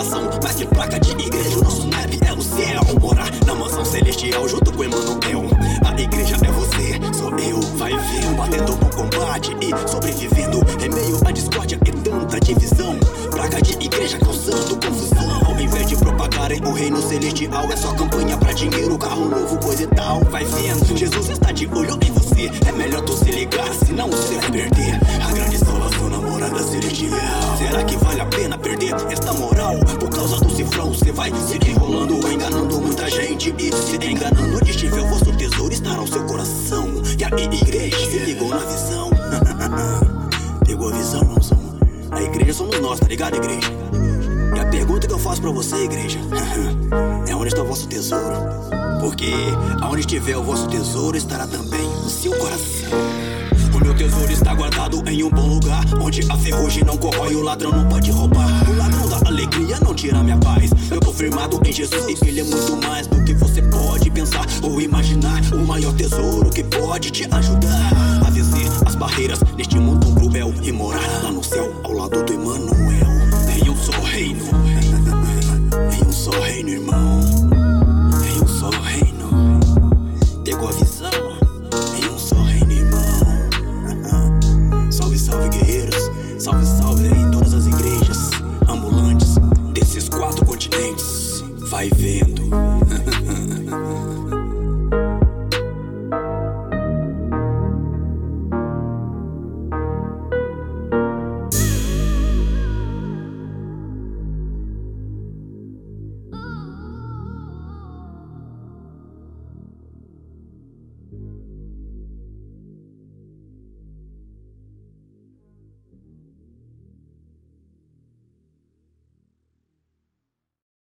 nação, mais que placa de igreja. O nosso naipe é o céu, morar na mansão celestial junto com Emmanuel. A igreja é você, sou eu, vai ver, batendo bom combate e sobrevivendo em meio à discórdia e tanta divisão. Placa de igreja causando confusão. Ao invés de propagarem o reino celestial, é só campanha pra dinheiro, carro novo, coisa e tal. Vai vendo, Jesus está de olho em você. É melhor tu se ligar, senão você vai perder a grande salvação na morada celestial. Será que vale a pena perder esta moral? Por causa do cifrão, você vai se enrolando, enganando muita gente e se enganando. Onde estiver o vosso tesouro estará o seu coração. E a igreja se ligou na visão. Pegou a visão, irmãozão? A igreja somos nós, tá ligado, igreja? E a pergunta que eu faço pra você, igreja, é onde está o vosso tesouro? Porque aonde estiver o vosso tesouro estará também o seu coração. O meu tesouro está guardado em um bom lugar, onde a ferrugem não corrói, o ladrão não pode roubar. O ladrão da alegria não tira minha paz. Eu tô firmado em Jesus, ele é muito mais do que você pode pensar ou imaginar. O maior tesouro que pode te ajudar a vencer as barreiras neste mundo cruel e morar lá no céu ao lado do Emmanuel. Em um só reino.